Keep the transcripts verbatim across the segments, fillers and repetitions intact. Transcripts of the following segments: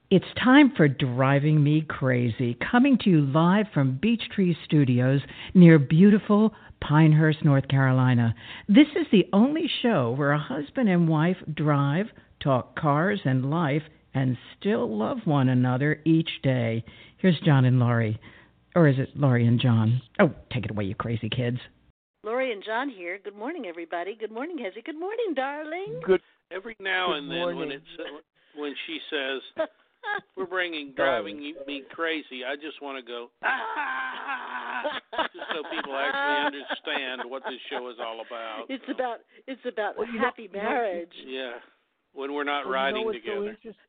It's time for Driving Me Crazy, coming to you live from Beech Tree Studios near beautiful Pinehurst, North Carolina. This is the only show where a husband and wife drive, talk cars and life, and still love one another each day. Here's John and Laurie. Or is it Laurie and John? Oh, take it away, you crazy kids. Laurie and John here. Good morning, everybody. Good morning, Hezzy. Good morning, darling. Good. Every now Good and then, morning. when it's uh, when she says we're bringing driving me crazy, I just want to go ah, just so people actually understand what this show is all about. It's so. about it's about well, happy know, marriage. Yeah, when we're not well, riding you know together. So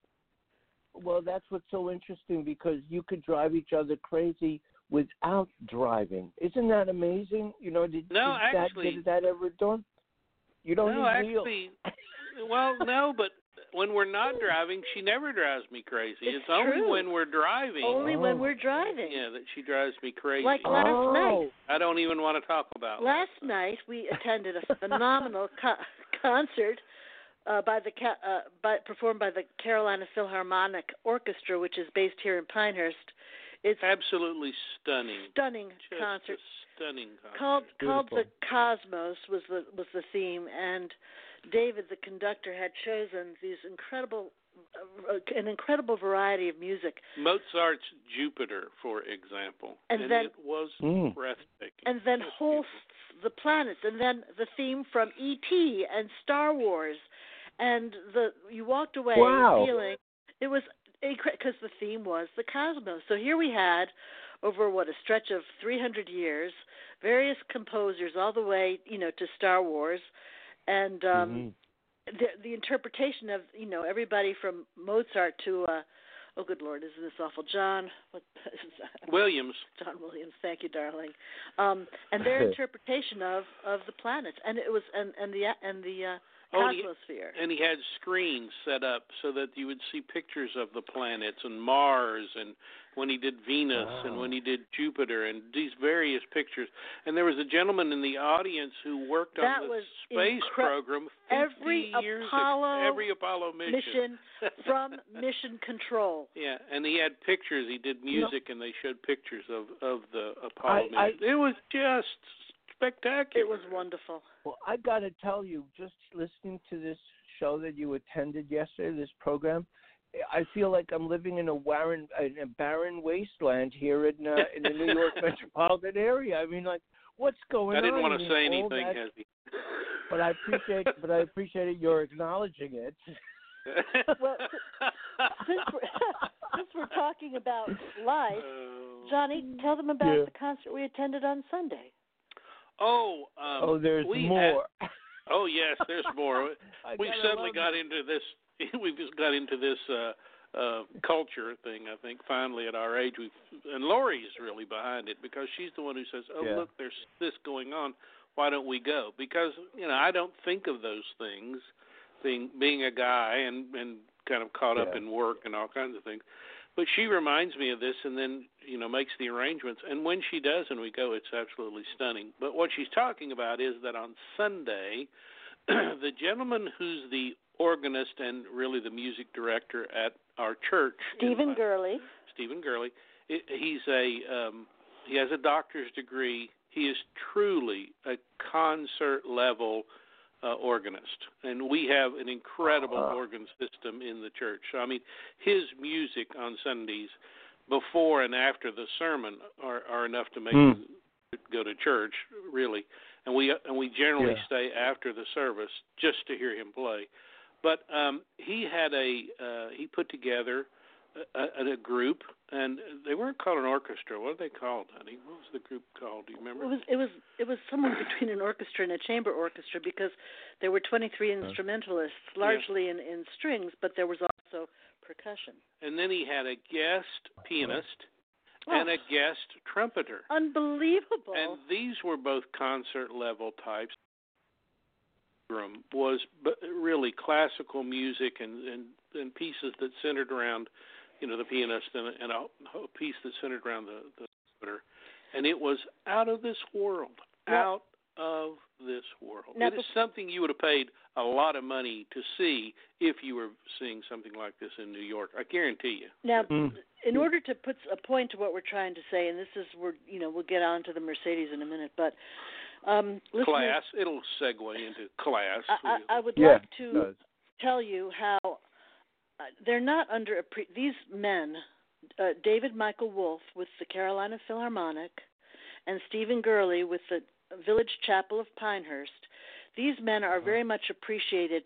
well, that's what's so interesting because you could drive each other crazy without driving. Isn't that amazing? You know, did, no, did actually, that, did that ever done? You don't no, need actually, wheels. well, no, but when we're not driving, she never drives me crazy. It's, it's only true. when we're driving. Only oh. when we're driving. Yeah, that she drives me crazy. Like last oh. night. I don't even want to talk about Last that. night we attended a phenomenal co- concert uh, by the uh, by, performed by the Carolina Philharmonic Orchestra, which is based here in Pinehurst. It's absolutely stunning. Stunning Just concert. A stunning concert. Called Beautiful. called the Cosmos was the was the theme, and David, the conductor, had chosen these incredible, uh, an incredible variety of music. Mozart's Jupiter, for example, and, and then it was mm. breathtaking. and then Just Holst's The Planets, and then the theme from E T and Star Wars, and the you walked away wow. feeling it was because the theme was the cosmos. So here we had, over what a stretch of three hundred years, various composers all the way, you know, to Star Wars, and um, mm-hmm. the the interpretation of, you know, everybody from Mozart to uh, oh good Lord, isn't this awful, John? What, Williams. John Williams, thank you, darling. Um, and their interpretation of, of the planets, and it was and and the and the uh, Oh, and he, cosmosphere. and he had screens set up so that you would see pictures of the planets and Mars, and when he did Venus, wow. and when he did Jupiter, and these various pictures. And there was a gentleman in the audience who worked that on the was space incre- program every years Apollo ago, every Apollo mission, mission from Mission Control. Yeah, and he had pictures. He did music, no. and they showed pictures of, of the Apollo I, mission. I, it was just spectacular. It was wonderful. Well, I got to tell you, just listening to this show that you attended yesterday, this program, I feel like I'm living in a barren, in a barren wasteland here in uh, in the New York metropolitan area. I mean, like, what's going on? I didn't on? want to say anything, Hezzy. But I appreciate, but I appreciated your acknowledging it. Well, since we're, since we're talking about life, Johnny, tell them about yeah. the concert we attended on Sunday. Oh, um, oh, there's we more. Had, oh, yes, there's more. we suddenly got it. into this. We just got into this uh, uh, culture thing. I think finally at our age, we and Lori is really behind it because she's the one who says, "Oh, yeah. look, there's this going on. Why don't we go?" Because you know, I don't think of those things. Being being a guy and, and kind of caught up yeah. in work and all kinds of things. But she reminds me of this and then, you know, makes the arrangements. And when she does and we go, it's absolutely stunning. But what she's talking about is that on Sunday, the gentleman who's the organist and really the music director at our church, Stephen Gurley. Stephen Gurley, he's a um, he has a doctor's degree. He is truly a concert-level Uh, organist, and we have an incredible uh, organ system in the church. So, I mean, his music on Sundays, before and after the sermon, are, are enough to make mm. you go to church, really. And we and we generally yeah. stay after the service just to hear him play. But um, he had a uh, he put together a, a, a group, and they weren't called an orchestra. What are they called, honey? What was the group called? Do you remember? It was it was it was somewhere between an orchestra and a chamber orchestra because there were twenty-three instrumentalists, largely yeah. in, in strings, but there was also percussion. And then he had a guest pianist oh. and a guest trumpeter. Unbelievable. And these were both concert-level types. Was really classical music and, and, and pieces that centered around, you know, the pianist and, and a, a piece that centered around the, the trumpeter. And it was out of this world, well, out of this world. Now, it is something you would have paid a lot of money to see if you were seeing something like this in New York. I guarantee you. Now, Mm. in order to put a point to what we're trying to say, and this is where, you know, we'll get on to the Mercedes in a minute, but um, class, it'll segue into class. I, I, I would yeah, like to tell you how uh, they're not under a pre- these men, uh, David Michael Wolf with the Carolina Philharmonic and Stephen Gurley with the Village Chapel of Pinehurst. These men are very much appreciated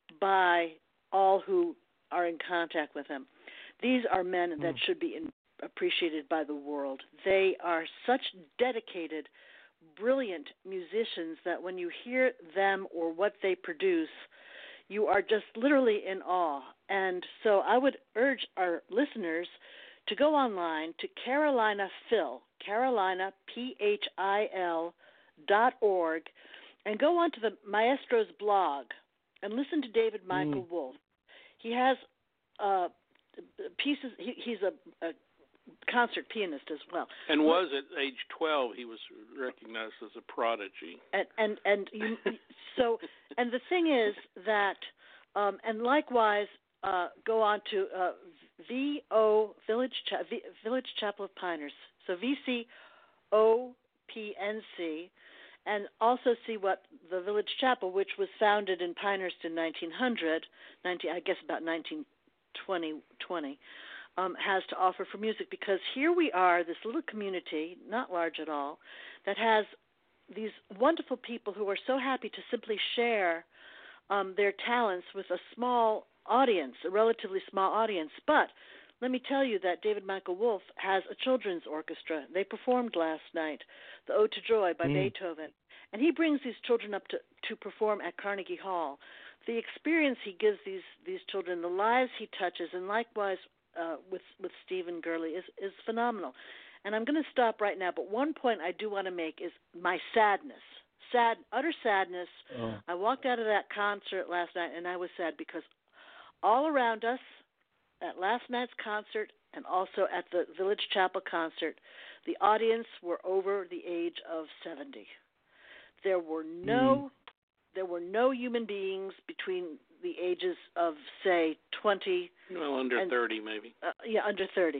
by all who are in contact with them. These are men that should be in, appreciated by the world. They are such dedicated, brilliant musicians that when you hear them or what they produce, you are just literally in awe. And so I would urge our listeners to go online to Carolina Phil, Carolina, P H I L, dot org, and go onto the Maestro's blog and listen to David Michael mm. Wolf. He has uh, pieces. He, he's a, a concert pianist as well. And was at age twelve he was recognized as a prodigy. And and and you, so and the thing is that um, and likewise uh, go on to uh, V O Village Cha- v, Village Chapel of Pinehurst. So V C O P N C. And also see what the Village Chapel, which was founded in Pinehurst in nineteen hundred, nineteen, I guess about nineteen twenty, twenty, um, has to offer for music. Because here we are, this little community, not large at all, that has these wonderful people who are so happy to simply share um, their talents with a small audience, a relatively small audience. But let me tell you that David Michael Wolf has a children's orchestra. They performed last night, the Ode to Joy by mm. Beethoven. And he brings these children up to, to perform at Carnegie Hall. The experience he gives these, these children, the lives he touches, and likewise uh, with, with Stephen Gurley is, is phenomenal. And I'm going to stop right now, but one point I do want to make is my sadness, sad, utter sadness. Oh. I walked out of that concert last night, and I was sad because all around us, at last night's concert and also at the Village Chapel concert, the audience were over the age of seventy. There were no, mm. there were no human beings between the ages of, say, twenty. Well, under and, thirty, maybe. Uh, yeah, under thirty.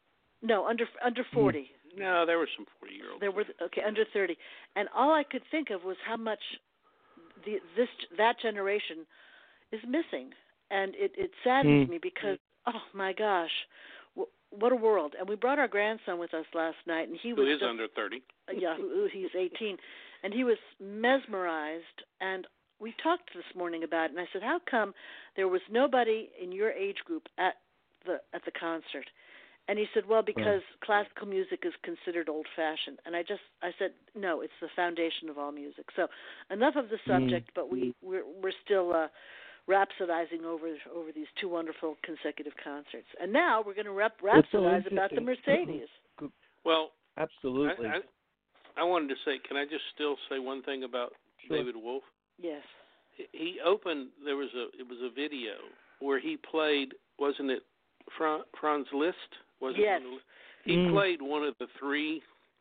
No, under under forty. Mm. No, there were some forty-year-olds. There were okay, under thirty, and all I could think of was how much the this that generation is missing, and it it saddens mm. me because. Oh, my gosh, what a world. And we brought our grandson with us last night. And he was Who is just, under thirty. Yeah, who, he's eighteen. And he was mesmerized. And we talked this morning about it. And I said, how come there was nobody in your age group at the at the concert? And he said, well, because right. classical music is considered old-fashioned. And I just, I said, no, it's the foundation of all music. So enough of the subject, mm. but we, we're, we're still... Uh, rhapsodizing over over these two wonderful consecutive concerts. And now we're going to rap, rhapsodize so about the Mercedes. Well, absolutely. I, I, I wanted to say, can I just still say one thing about sure. David Wolf? Yes. He opened, there was a, it was a video where he played, wasn't it Franz Liszt? Was yes. It he mm. played one of the three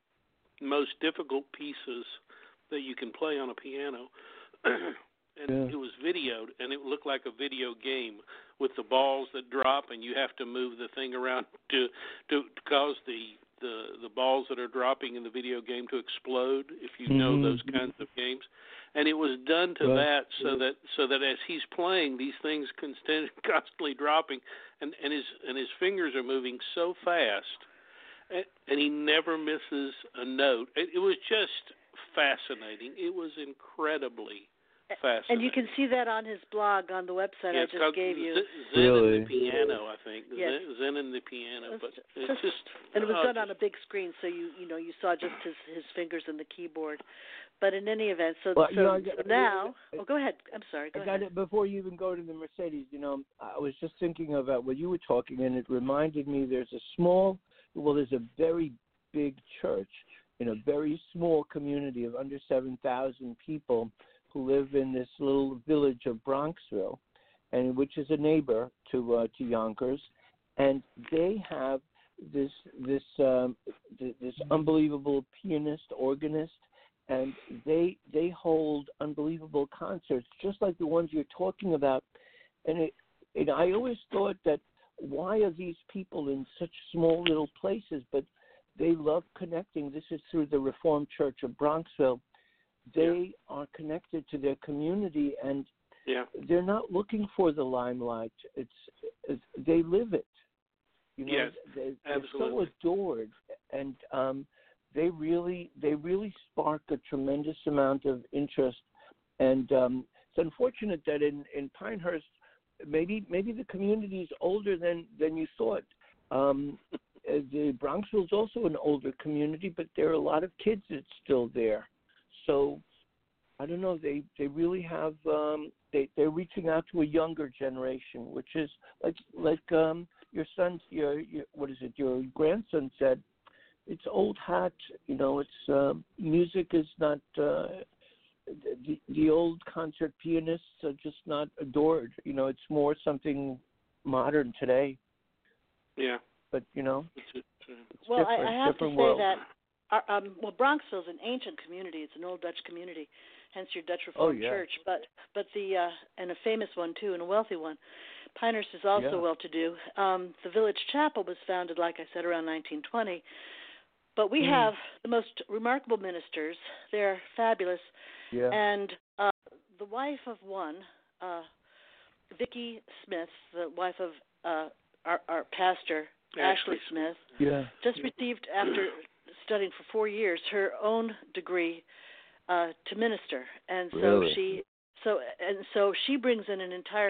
most difficult pieces that you can play on a piano. And yeah. it was videoed, and it looked like a video game with the balls that drop, and you have to move the thing around to to, to cause the, the the balls that are dropping in the video game to explode. If you mm-hmm. know those kinds of games, and it was done to right. that so that so that as he's playing, these things constant, constantly dropping, and, and his and his fingers are moving so fast, and, and he never misses a note. It, it was just fascinating. It was incredibly. And you can see that on his blog on the website yeah, I just gave you. Zen really? and the Piano, I think. Yes. Zen and the Piano, it's but it's just, just and it was oh, done on a big screen, so you you know you saw just his his fingers and the keyboard. But in any event, so, well, so, you know, so now, I, oh, go ahead. I'm sorry. Go I ahead. got it before you even go to the Mercedes. You know, I was just thinking about what you were talking, and it reminded me. There's a small, well, there's a very big church in a very small community of under seven thousand people who live in this little village of Bronxville, and which is a neighbor to uh, to Yonkers, and they have this this um, th- this unbelievable pianist, organist, and they they hold unbelievable concerts, just like the ones you're talking about. And it, and I always thought that why are these people in such small little places? But they love connecting. This is through the Reformed Church of Bronxville. They yeah. are connected to their community, and yeah. they're not looking for the limelight. It's, it's they live it. You know, yes, they, absolutely. They're so adored, and um, they really they really spark a tremendous amount of interest. And um, it's unfortunate that in, in Pinehurst, maybe maybe the community is older than, than you thought. Um, the Bronxville is also an older community, but there are a lot of kids that's still there. So I don't know. They they really have. Um, they they're reaching out to a younger generation, which is like like um, your son, your, your what is it? Your grandson said, it's old hat. You know, it's uh, music is not. Uh, the the old concert pianists are just not adored. You know, it's more something modern today. Yeah. But you know, it's, it's well, I, I have to say world. that. Our, um, well, Bronxville is an ancient community. It's an old Dutch community, hence your Dutch Reformed oh, yeah. Church. But but the uh, and a famous one too, and a wealthy one. Pinehurst is also yeah. well-to-do. Um, the village chapel was founded, like I said, around nineteen twenty. But we mm. have the most remarkable ministers. They're fabulous. Yeah. And uh, the wife of one, uh, Vicki Smith, the wife of uh, our, our pastor Ashley Smith, yeah. just received after. studying for four years her own degree uh, to minister, and so really? she so and so she brings in an entire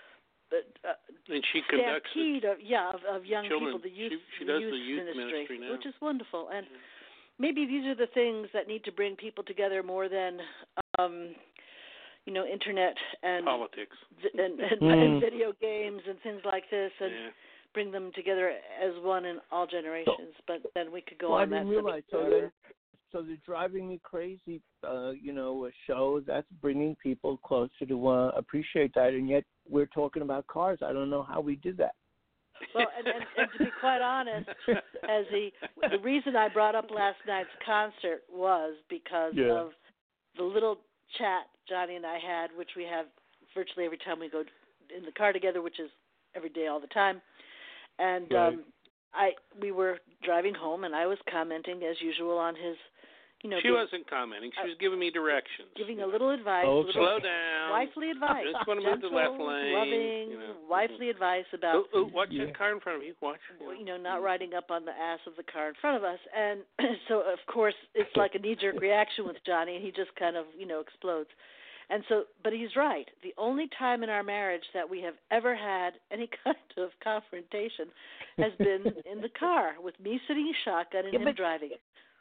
uh, and she conducts stampede of yeah of, of young children. people, the youth, she, she the does youth, the youth ministry, ministry now. which is wonderful. And yeah. maybe these are the things that need to bring people together more than um, you know internet and politics and, and, mm. and video games and things like this and. Yeah. Bring them together as one in all generations, but then we could go well, on I didn't that. realize. So then, so the Driving Me Crazy, uh, you know, a show that's bringing people closer to uh, appreciate that, and yet we're talking about cars. I don't know how we did that. Well, and, and, and to be quite honest, as the the reason I brought up last night's concert was because yeah. of the little chat Johnny and I had, which we have virtually every time we go in the car together, which is every day, all the time. And right. um, I we were driving home, and I was commenting as usual on his, you know. She being, wasn't commenting. She was giving me directions. Giving a little advice. Oh, a little slow down. Wifely advice. Just want to move to the left lane. Loving, you know. wifely advice about. Ooh, ooh, watch yeah. that car in front of you. Watch. You know, not riding up on the ass of the car in front of us, and so of course it's like a knee-jerk reaction with Johnny, and he just kind of you know explodes. And so, but he's right. The only time in our marriage that we have ever had any kind of confrontation has been in the car with me sitting shotgun and yeah, him but, driving.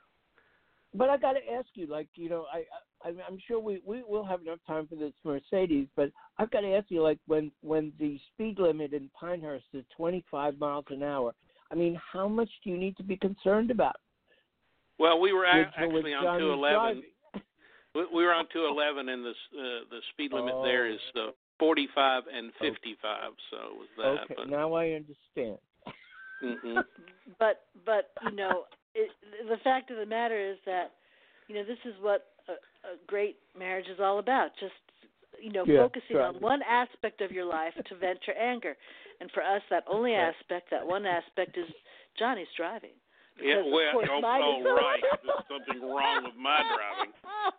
But I got to ask you, like, you know, I, I I'm sure we we will have enough time for this Mercedes, but I've got to ask you, like, when when the speed limit in Pinehurst is twenty-five miles an hour, I mean, how much do you need to be concerned about? Well, we were a- with, actually with on two eleven. driving. We were on two eleven, and the uh, the speed limit oh. there is uh, forty-five and fifty-five. So it was that. Okay, but, now I understand. mm-hmm. But but you know, it, the fact of the matter is that you know this is what a, a great marriage is all about. Just you know, yeah, focusing driving. on one aspect of your life to vent your anger, and for us, that only right. aspect, that one aspect, is Johnny's driving. Yeah, Because, well, course, oh, all right. There's something wrong with my driving.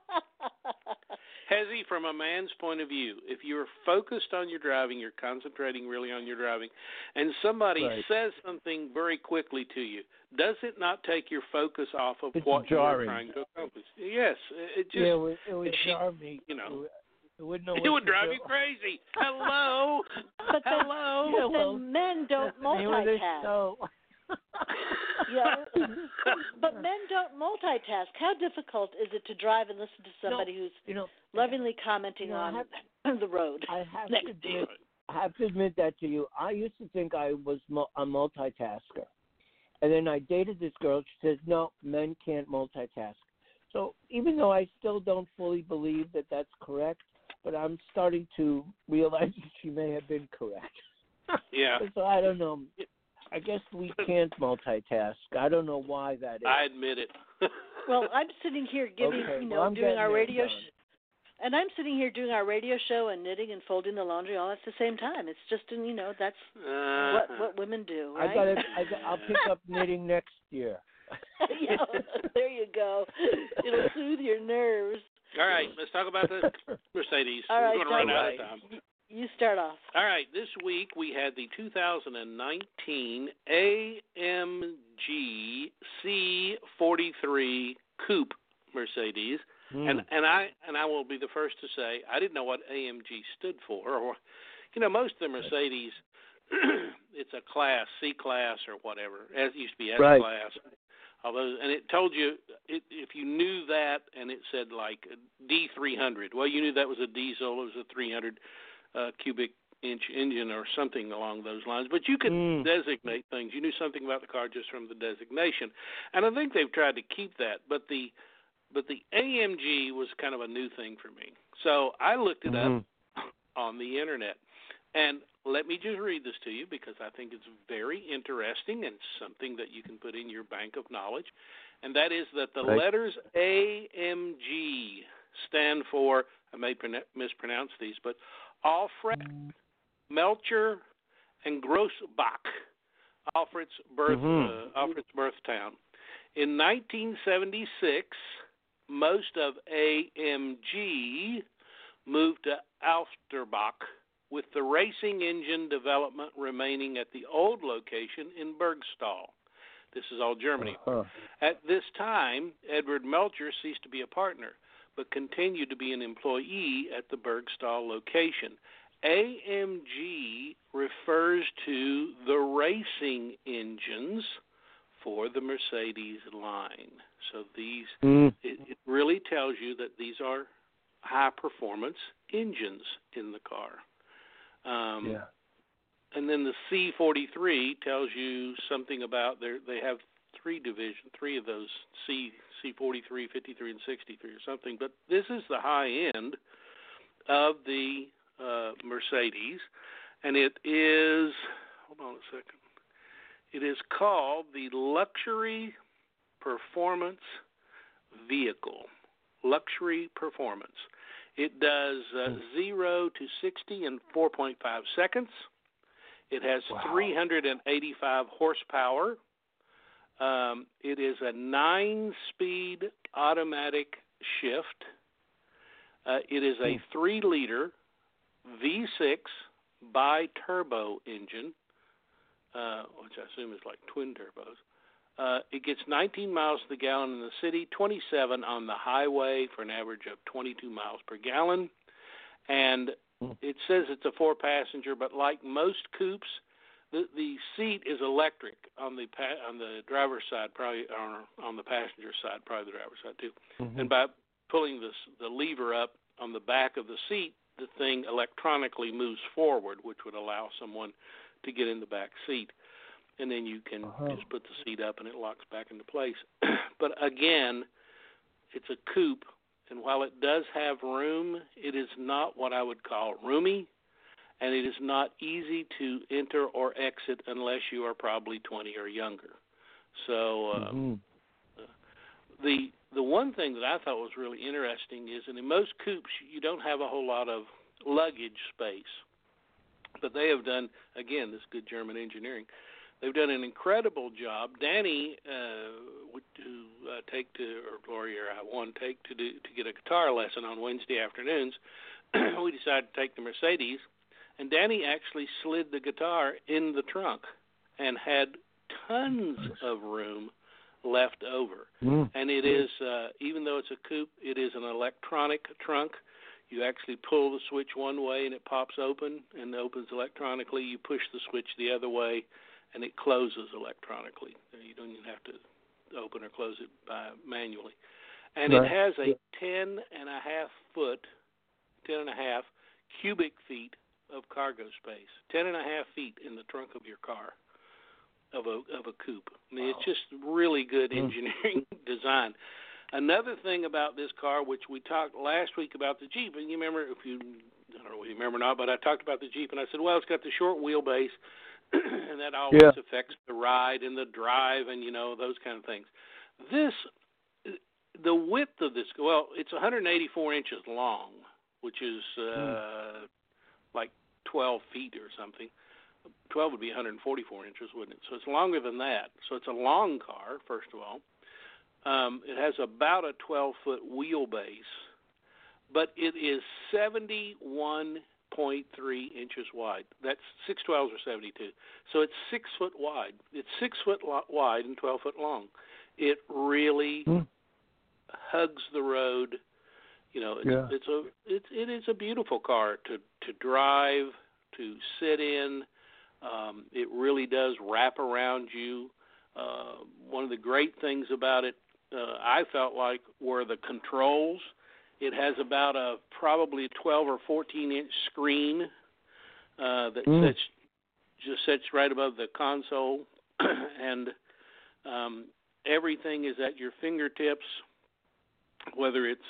Hezzy, from a man's point of view, if you're focused on your driving, you're concentrating really on your driving, and somebody right. says something very quickly to you, does it not take your focus off of it's what jarring. you're trying to accomplish? Yes, it just yeah, it would, it would she, jar me. You know, it would, know it would drive do. you crazy. Hello, but then, hello. but then men don't multitask. Yeah, but men don't multitask. How difficult is it to drive and listen to somebody no, who's you know, lovingly commenting you know, on have, the road? I have next to admit, I have to admit that to you. I used to think I was a multitasker, and then I dated this girl. She says, "No, men can't multitask." So even though I still don't fully believe that that's correct, but I'm starting to realize that she may have been correct. Yeah. So I don't know. I guess we can't multitask. I don't know why that is. I admit it. Well, I'm sitting here giving, okay, you know, well, I'm doing our radio show. sh- and I'm sitting here doing our radio show and knitting and folding the laundry all at the same time. It's just, you know, that's uh-huh. what what women do, right? I got it. I got, I'll pick up knitting next year. Yeah, there you go. It'll soothe your nerves. All right, let's talk about the Mercedes. All right, We're going to run right. out of time. You start off. All right, this week we had the two thousand nineteen A M G C forty-three Coupe Mercedes, Mm. and and I and I will be the first to say I didn't know what A M G stood for, or you know, most of the Mercedes, it's a class, C class or whatever. As it used to be S Right. class. Although, and it told you it, if you knew that, and it said like D three hundred. Well, you knew that was a diesel. It was a three hundred uh, cubic inch engine or something along those lines. But you could Mm. designate things. You knew something about the car just from the designation, and I think they've tried to keep that. But the but the A M G was kind of a new thing for me, so I looked it Mm-hmm. up on the internet. And let me just read this to you because I think it's very interesting and something that you can put in your bank of knowledge. And that is that the Right. letters A M G stand for, I may pron- mispronounce these, but Alfred Melcher and Grossbach, Alfred's birth, Mhm. uh, Alfred's birth town. In nineteen seventy-six, most of A M G moved to Alsterbach, with the racing engine development remaining at the old location in Bergstall. This is all Germany. Uh-huh. At this time, Edward Melcher ceased to be a partner, but continued to be an employee at the Bergstall location. A M G refers to the racing engines for the Mercedes line. So these, Mm. it, it really tells you that these are high-performance engines in the car. Um, Yeah. And then the C forty-three tells you something about their. They have three division, three of those C C forty-three, fifty-three, and sixty-three or something. But this is the high end of the uh, Mercedes, and it is. Hold on a second. It is called the Luxury Performance Vehicle. Luxury Performance. It does uh, zero to sixty in four point five seconds. It has Wow. three hundred eighty-five horsepower. Um, it is a nine-speed automatic shift. Uh, it is a three-liter V six bi-turbo engine, uh, which I assume is like twin turbos. Uh, it gets nineteen miles to the gallon in the city, twenty-seven on the highway for an average of twenty-two miles per gallon. And it says it's a four-passenger, but like most coupes, the the seat is electric on the pa- on the driver's side, probably or on the passenger side, probably the driver's side too. Mm-hmm. And by pulling this the lever up on the back of the seat, the thing electronically moves forward, which would allow someone to get in the back seat. And then you can Uh-huh. just put the seat up and it locks back into place. But again, it's a coupe, and while it does have room, it is not what I would call roomy, and it is not easy to enter or exit unless you are probably twenty or younger. So um, Mm-hmm. the the one thing that I thought was really interesting is that in most coupes you don't have a whole lot of luggage space, but they have done, again, this good German engineering. They've done an incredible job. Danny, uh, who uh, take to, or Gloria, I won take to do to get a guitar lesson on Wednesday afternoons. We decided to take the Mercedes, and Danny actually slid the guitar in the trunk and had tons of room left over. Mm. And it is, uh, even though it's a coupe, it is an electronic trunk. You actually pull the switch one way and it pops open and opens electronically. You push the switch the other way and it closes electronically. You don't even have to open or close it by manually. And Right. it has a ten and a half foot, ten and a half cubic feet of cargo space. Ten and a half feet in the trunk of your car, of a of a coupe. I mean, it's just really good engineering design. Another thing about this car, which we talked last week about the Jeep, and you remember, if you, I don't know if you remember or not, but I talked about the Jeep, and I said, well, it's got the short wheelbase, and that always Yeah. affects the ride and the drive and, you know, those kind of things. This, the width of this, well, it's one hundred eighty-four inches long, which is uh, mm. like twelve feet or something. twelve would be one hundred forty-four inches, wouldn't it? So it's longer than that. So it's a long car, first of all. Um, it has about a twelve-foot wheelbase, but it is seventy-one point three inches wide. That's six twelves or seventy-two. So it's six foot wide. It's six foot lo- wide and twelve foot long. It really mm. hugs the road. You know, it's, yeah. it's a it's it is a beautiful car to to drive, to sit in. Um, it really does wrap around you. Uh, one of the great things about it, uh, I felt like, were the controls. It has about a probably twelve or fourteen inch screen uh, that mm. sits just sits right above the console, and um, everything is at your fingertips. Whether it's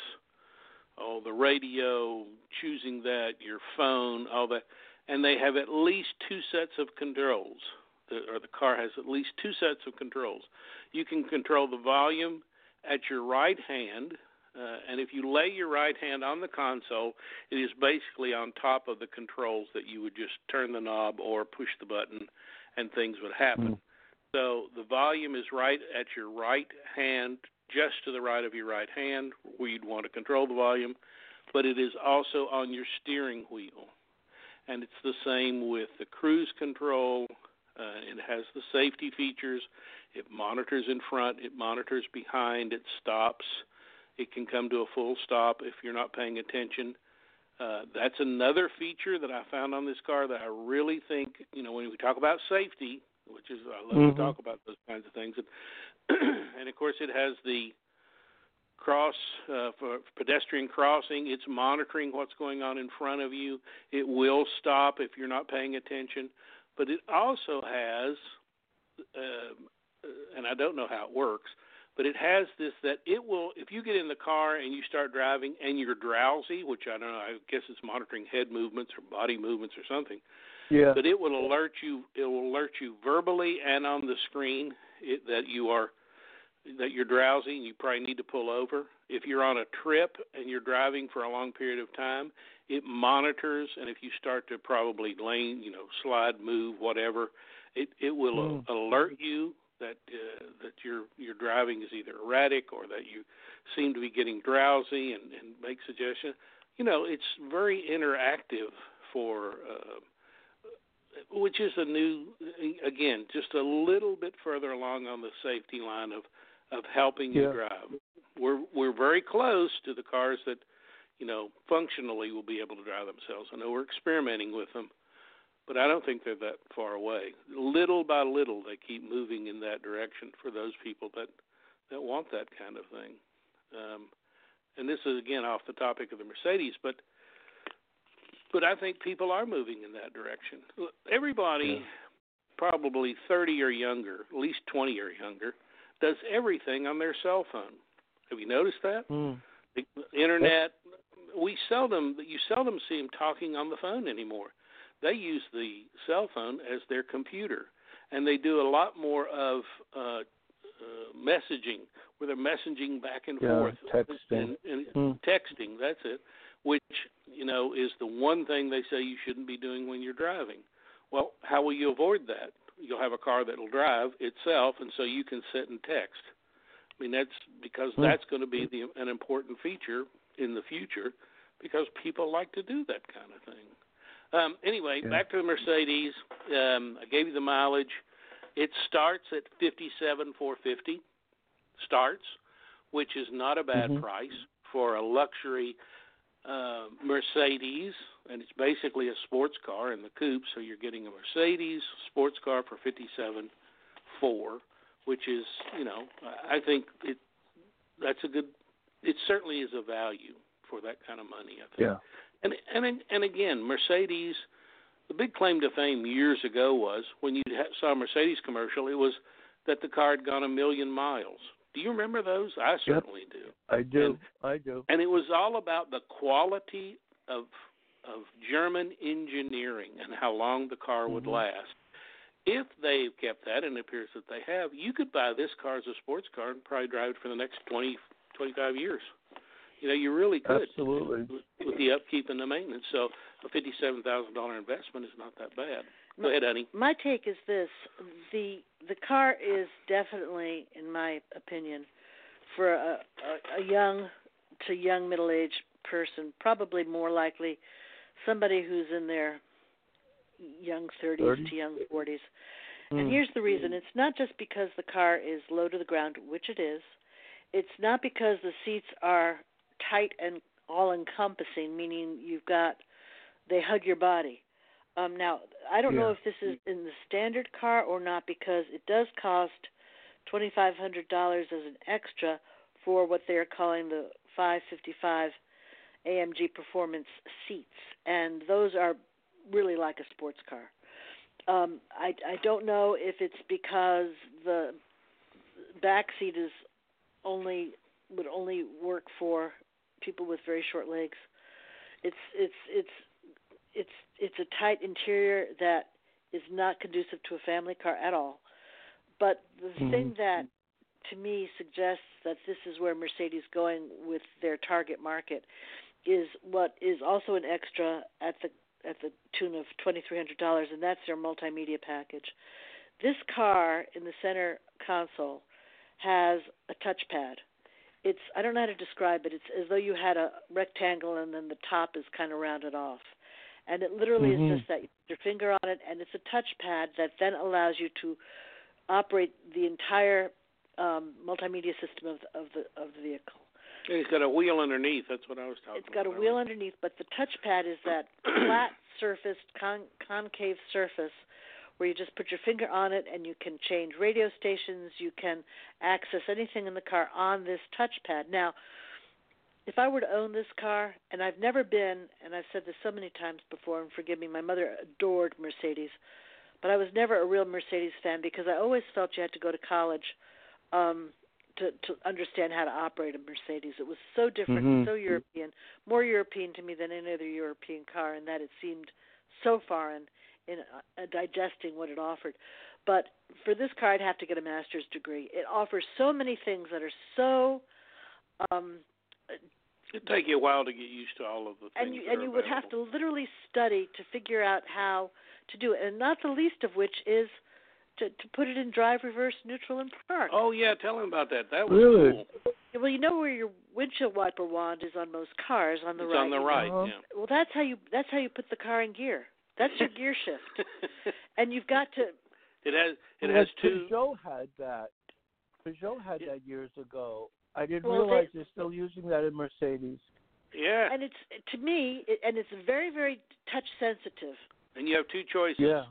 oh the radio, choosing that, your phone, all that, and they have at least two sets of controls. The, or the car has at least two sets of controls. You can control the volume at your right hand. Uh, and if you lay your right hand on the console, it is basically on top of the controls that you would just turn the knob or push the button and things would happen. Mm. So the volume is right at your right hand, just to the right of your right hand, where you'd want to control the volume, but it is also on your steering wheel. And it's the same with the cruise control. Uh, it has the safety features. It monitors in front. It monitors behind. It stops. It can come to a full stop if you're not paying attention. Uh, that's another feature that I found on this car that I really think, you know, when we talk about safety, which is, I love mm-hmm. to talk about those kinds of things. And, and of course, it has the cross uh, for pedestrian crossing. It's monitoring what's going on in front of you. It will stop if you're not paying attention. But it also has, uh, and I don't know how it works, but it has this that it will, if you get in the car and you start driving and you're drowsy, which I don't know, I guess it's monitoring head movements or body movements or something. Yeah. But it will alert you. It will alert you verbally and on the screen it, that you are that you're drowsy and you probably need to pull over. If you're on a trip and you're driving for a long period of time, it monitors, and if you start to probably lane, you know, slide, move, whatever, it it will mm. alert you that uh, that your your driving is either erratic or that you seem to be getting drowsy, and, and make suggestions. You know, it's very interactive for, uh, which is a new, again, just a little bit further along on the safety line of, of helping you yeah. drive. We're we're very close to the cars that, you know, functionally will be able to drive themselves. I know we're experimenting with them, but I don't think they're that far away. Little by little, they keep moving in that direction for those people that, that want that kind of thing. Um, and this is, again, off the topic of the Mercedes, but but I think people are moving in that direction. Everybody, yeah. probably thirty or younger, at least twenty or younger, does everything on their cell phone. Have you noticed that? Mm. The internet, we seldom, you seldom see them talking on the phone anymore. They use the cell phone as their computer, and they do a lot more of uh, uh, messaging, where they're messaging back and yeah, forth. Texting. And, and mm. Texting, that's it, which, you know, is the one thing they say you shouldn't be doing when you're driving. Well, how will you avoid that? You'll have a car that will drive itself, and so you can sit and text. I mean, that's because mm. that's going to be the, an important feature in the future, because people like to do that kind of thing. Um, anyway, yeah. back to the Mercedes. Um, I gave you the mileage. It starts at fifty-seven thousand four hundred fifty dollars. Starts, which is not a bad mm-hmm. price for a luxury uh, Mercedes, and it's basically a sports car in the coupe. So you're getting a Mercedes sports car for fifty-seven thousand four hundred, which is, you know, I think it that's a good. It certainly is a value for that kind of money, I think. Yeah. And and and again, Mercedes, the big claim to fame years ago was when you saw a Mercedes commercial, it was that the car had gone a million miles. Do you remember those? I certainly yep. do. I do. And, I do. And it was all about the quality of of German engineering and how long the car mm-hmm. would last. If they've kept that, and it appears that they have, you could buy this car as a sports car and probably drive it for the next twenty, twenty-five years. You know, you really could. Absolutely. With, with the upkeep and the maintenance. So a fifty-seven thousand dollars investment is not that bad. Go ahead, honey. My take is this. The the car is definitely, in my opinion, for a, a, a young to young middle-aged person, probably more likely somebody who's in their young thirties thirty? To young forties. Mm. And here's the reason. It's not just because the car is low to the ground, which it is. It's not because the seats are tight and all-encompassing, meaning you've got, they hug your body. Um, now, I don't yeah. know if this is in the standard car or not, because it does cost twenty-five hundred dollars as an extra for what they're calling the five fifty-five A M G Performance seats, and those are really like a sports car. Um, I, I don't know if it's because the back seat is only would only work for people with very short legs. It's it's it's it's it's a tight interior that is not conducive to a family car at all. But the mm-hmm. thing that to me suggests that this is where Mercedes is going with their target market is what is also an extra at the at the tune of twenty-three hundred dollars, and that's their multimedia package. This car in the center console has a touchpad. It's I don't know how to describe it. It's as though you had a rectangle and then the top is kind of rounded off. And it literally mm-hmm. is just that you put your finger on it, and it's a touchpad that then allows you to operate the entire um, multimedia system of, of the of the vehicle. It's got a wheel underneath. That's what I was talking about. It's got a wheel underneath, but the touchpad is that flat surfaced, con- concave surface where you just put your finger on it and you can change radio stations. You can access anything in the car on this touchpad. Now, if I were to own this car, and I've never been, and I've said this so many times before, and forgive me, my mother adored Mercedes, but I was never a real Mercedes fan because I always felt you had to go to college um, to, to understand how to operate a Mercedes. It was so different, mm-hmm. so European, more European to me than any other European car, in that it seemed so foreign in uh, digesting what it offered. But for this car, I'd have to get a master's degree. It offers so many things that are so... Um, It'd take you a while to get used to all of the things. And you, that and are you would available. have to literally study to figure out how to do it, and not the least of which is to, to put it in drive, reverse, neutral, and park. Oh, yeah, tell him about that. That was really? cool. Yeah, well, you know where your windshield wiper wand is on most cars, on the it's right. on the right, uh-huh. yeah. Well, that's how you that's how you put the car in gear. That's your gear shift. And you've got to... It has It well, has two... Peugeot had that. Peugeot had that years ago. I didn't well, realize they, they're still using that in Mercedes. Yeah. And it's, to me, it, and it's very, very touch sensitive. And you have two choices. Yeah.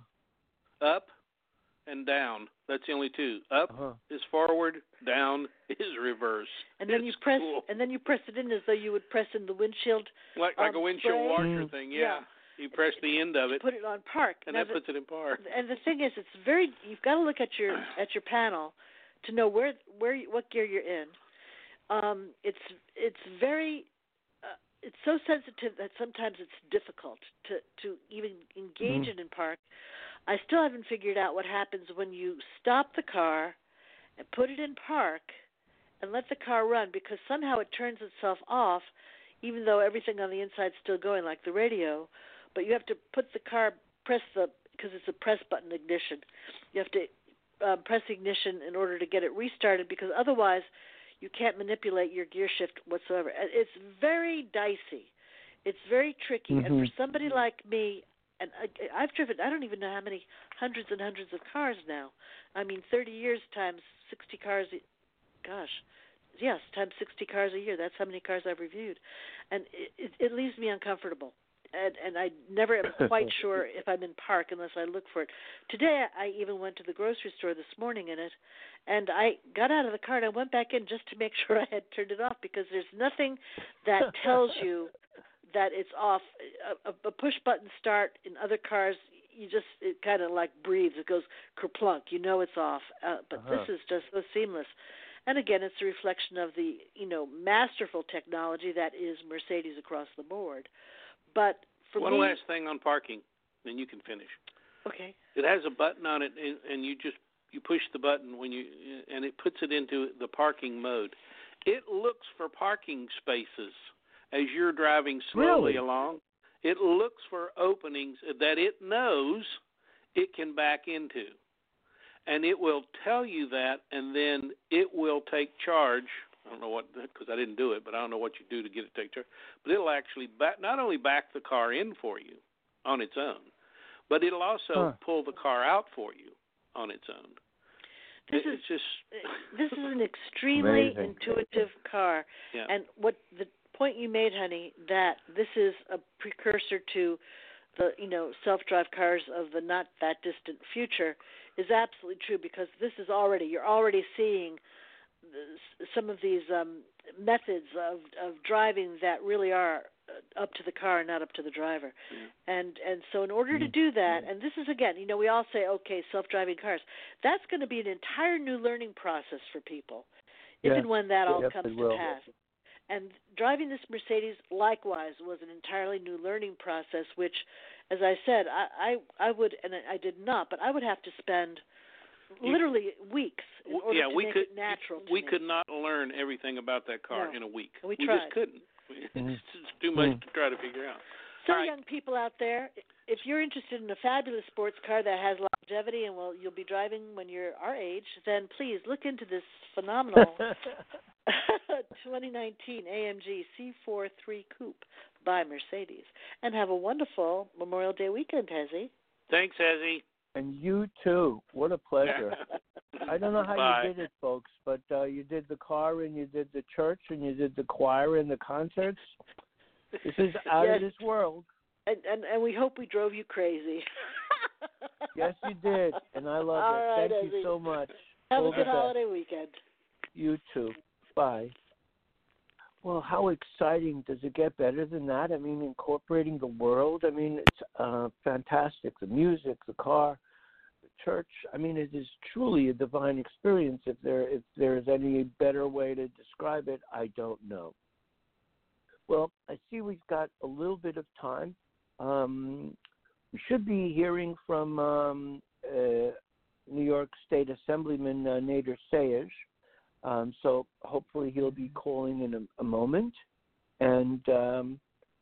Up and down. That's the only two. Up uh-huh. is forward, down is reverse. And then it's you press cool. and then you press it in as though you would press in the windshield. Like like um, a windshield spray. washer Mm. thing, yeah. yeah. You press the end of it. Put it on park. And now that the, puts it in park. And the thing is, it's very. You've got to look at your at your panel to know where where you, what gear you're in. Um, it's it's very. Uh, it's so sensitive that sometimes it's difficult to to even engage mm-hmm. it in park. I still haven't figured out what happens when you stop the car and put it in park and let the car run, because somehow it turns itself off, even though everything on the inside is still going, like the radio. But you have to put the car, press the, because it's a press button ignition. You have to um, press ignition in order to get it restarted, because otherwise you can't manipulate your gear shift whatsoever. It's very dicey. It's very tricky. Mm-hmm. And for somebody like me, and I, I've driven, I don't even know how many hundreds and hundreds of cars now. I mean, thirty years times sixty cars, gosh, yes, times sixty cars a year. That's how many cars I've reviewed. And it, it, it leaves me uncomfortable. And, and I never am quite sure if I'm in park unless I look for it. Today, I even went to the grocery store this morning in it, and I got out of the car and I went back in just to make sure I had turned it off, because there's nothing that tells you that it's off. A, a push button start in other cars, you just, it kind of like breathes. It goes kerplunk. You know it's off. Uh, but uh-huh. this is just so seamless. And again, it's a reflection of the, you know, masterful technology that is Mercedes across the board. But for One me, last thing on parking, then you can finish. Okay. It has a button on it, and, and you just you push the button when you, and it puts it into the parking mode. it looks for parking spaces as you're driving slowly Really? along. It looks for openings that it knows it can back into. And it will tell you that, and then it will take charge. I don't know what, because I didn't do it, but I don't know what you do to get it to take charge. But it'll actually back, not only back the car in for you on its own, but it'll also huh. pull the car out for you on its own. This it's is just this is an extremely Amazing. intuitive car, yeah. and what the point you made, honey, that this is a precursor to the you know self-drive cars of the not that distant future is absolutely true, because this is already you're already seeing the, some of these um, methods of of driving that really are up to the car and not up to the driver. Yeah. And and so in order to do that, and this is, again, you know, we all say, okay, self-driving cars. That's going to be an entire new learning process for people, if Yeah. and when that all Yep, comes it to will. pass. And driving this Mercedes, likewise, was an entirely new learning process, which, as I said, I, I, I would, and I did not, but I would have to spend literally weeks in order yeah, to we make could, it natural to we me. could not learn everything about that car No. in a week. And we we tried. just couldn't. Mm. It's too much Mm. to try to figure out. So, All right. young people out there, if you're interested in a fabulous sports car that has longevity and will you'll be driving when you're our age, then please look into this phenomenal twenty nineteen A M G C forty-three Coupe by Mercedes, and have a wonderful Memorial Day weekend, Hezzy. Thanks, Hezzy. And you too. What a pleasure. I don't know how Bye. you did it, folks, but uh, you did the car and you did the church and you did the choir and the concerts. This is out Yes. of this world. And, and and we hope we drove you crazy. Yes, you did, and I love All it. right, Thank you Ezzy. so much. Have All a the good best. holiday weekend. You too. Bye. Well, how exciting. Does it get better than that? I mean, incorporating the world. I mean, it's uh, fantastic. The music, the car, the church. I mean, it is truly a divine experience. If there if there is any better way to describe it, I don't know. Well, I see we've got a little bit of time. Um, we should be hearing from um, uh, New York State Assemblyman uh, Nader Sayegh. Um, so hopefully he'll be calling in a, a moment. And, um,